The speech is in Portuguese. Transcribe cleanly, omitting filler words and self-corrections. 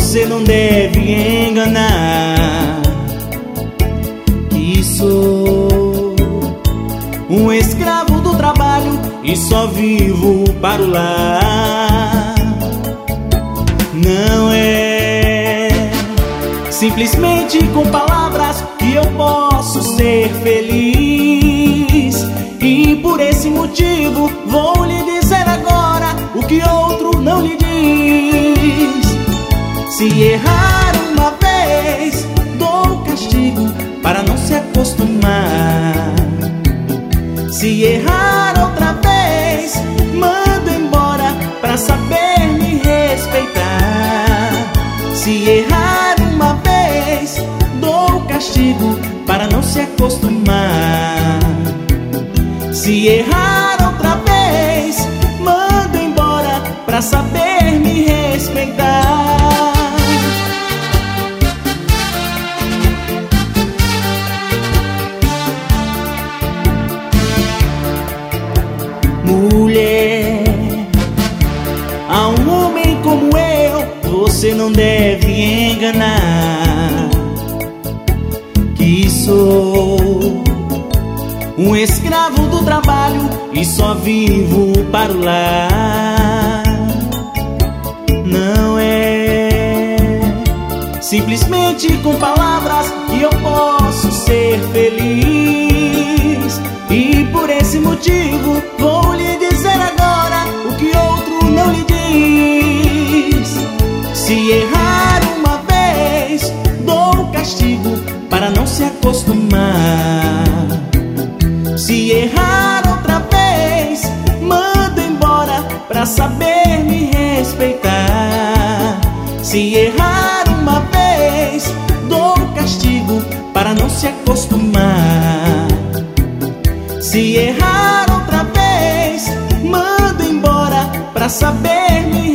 você não deve enganar que sou um escravo do trabalho e só vivo para o lar. Não é simplesmente com palavras que eu posso ser feliz, e por esse motivo vou lhe dizer agora o que outro não lhe diz. Se errar uma vez, dou castigo para não se acostumar. Se errar outra vez, mando embora pra saber me respeitar. Se errar uma vez, dou castigo para não se acostumar. Se errar outra vez, mando embora pra saber me respeitar. Mulher, a um homem como eu, você não deve enganar que sou um escravo do trabalho e só vivo para o lar. Não é simplesmente com palavras que eu posso ser feliz, e por esse motivo vou lhe dizer agora o que outro não lhe diz. Se errar uma vez, dou castigo para não se acostumar. Se errar outra vez, mando embora pra saber me respeitar. Se errar uma vez, dou castigo para não se acostumar. Se errar outra vez, mando embora pra saber me